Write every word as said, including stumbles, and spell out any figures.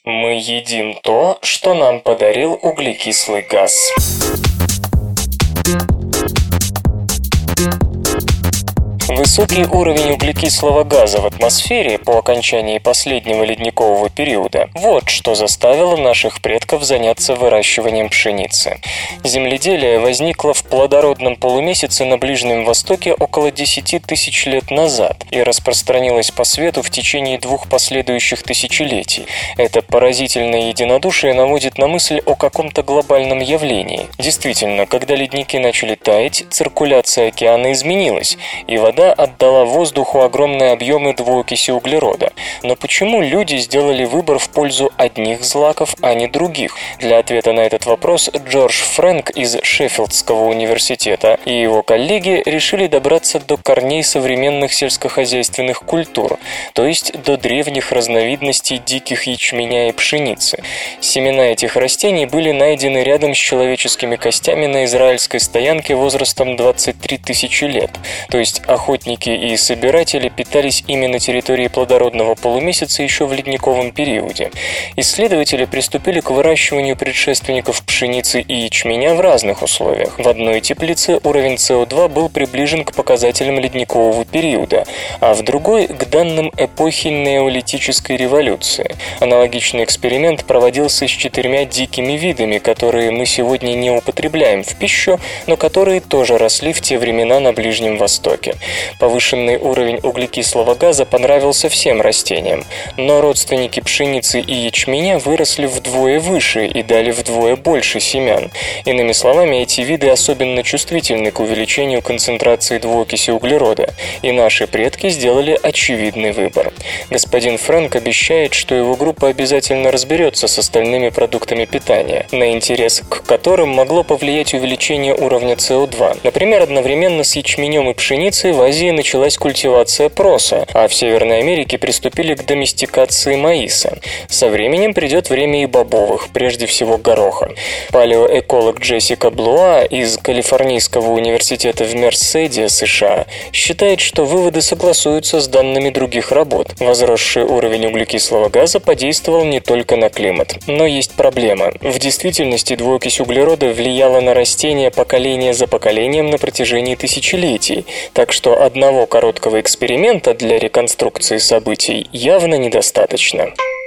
Мы едим то, что нам подарил углекислый газ. Высокий уровень углекислого газа в атмосфере по окончании последнего ледникового периода – вот что заставило наших предков заняться выращиванием пшеницы. Земледелие возникло в плодородном полумесяце на Ближнем Востоке около десяти тысяч лет назад и распространилось по свету в течение двух последующих тысячелетий. Это поразительное единодушие наводит на мысль о каком-то глобальном явлении. Действительно, когда ледники начали таять, циркуляция океана изменилась, и вода отдала воздуху огромные объемы двуокиси углерода. Но почему люди сделали выбор в пользу одних злаков, а не других? Для ответа на этот вопрос Джордж Фрэнк из Шеффилдского университета и его коллеги решили добраться до корней современных сельскохозяйственных культур, то есть до древних разновидностей диких ячменя и пшеницы. Семена этих растений были найдены рядом с человеческими костями на израильской стоянке возрастом двадцать три тысячи лет, то есть охотники и собиратели питались ими на территории плодородного полумесяца еще в ледниковом периоде. Исследователи приступили к выращиванию предшественников пшеницы и ячменя в разных условиях. В одной теплице уровень С О два был приближен к показателям ледникового периода, а в другой – к данным эпохи неолитической революции. Аналогичный эксперимент проводился с четырьмя дикими видами, которые мы сегодня не употребляем в пищу, но которые тоже росли в те времена на Ближнем Востоке. Повышенный уровень углекислого газа понравился всем растениям, но родственники пшеницы и ячменя выросли вдвое выше и дали вдвое больше семян. Иными словами, эти виды особенно чувствительны к увеличению концентрации двуокиси углерода, и наши предки сделали очевидный выбор. Господин Фрэнк обещает, что его группа обязательно разберется с остальными продуктами питания, на интерес к которым могло повлиять увеличение уровня С О два. Например, одновременно с ячменем и пшеницей в Азии началась культивация проса, а в Северной Америке приступили к доместикации маиса. Со временем придет время и бобовых, прежде всего гороха. Палеоэколог Джессика Блуа из Калифорнийского университета в Мерседе, США, считает, что выводы согласуются с данными других работ. Возросший уровень углекислого газа подействовал не только на климат. Но есть проблема. В действительности двуокись углерода влияла на растения поколение за поколением на протяжении тысячелетий, так что одного короткого эксперимента для реконструкции событий явно недостаточно.